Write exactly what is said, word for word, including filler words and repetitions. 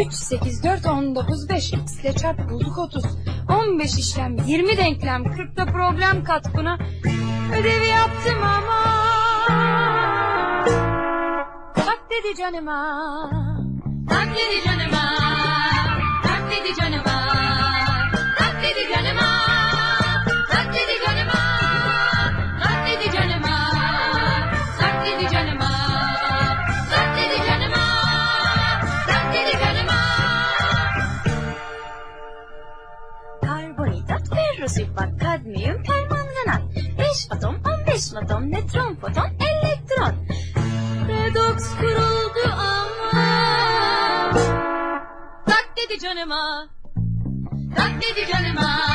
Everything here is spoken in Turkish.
Üç, sekiz, dört, on, dokuz, beş. X ile çarp bulduk otuz. On beş işlem, yirmi denklem. Kırkta problem kat buna. Ödevi yaptım ama. Tak dedi canıma. Tak dedi canıma. Tak dedi canıma. Tak dedi canıma. Tak dedi canıma. Tak dedi canıma. Tak dedi canıma. Tak dedi canıma. Tak dedi canıma. Karbonhidrat, ferrosülfat, kadmiyum, permanganat. Beş atom, on beş atom, nötron, foton, elektron. Redoks kuruldu ama. Tak dedi canıma. Tak dedi canıma.